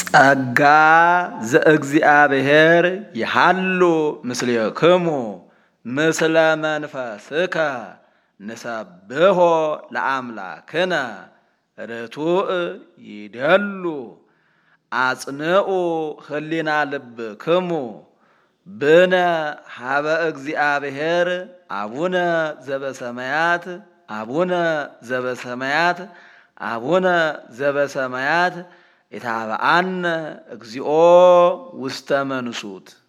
ጸጋ ዘእግዚአብሔር ይሃሉ ምስሌክሙ ምስለ መንፈስከ ንሰብሖ ለአምላክነ ርቱዕ ይደሉ አጽንዑ ህሊና ልብክሙ ብነ ሀበ እግዚአብሔር አቡነ ዘበሰማያት አቡነ ዘበሰማያት አቡነ ዘበሰማያት ኢታብአነ እግዚኦ ውስተ መንሱት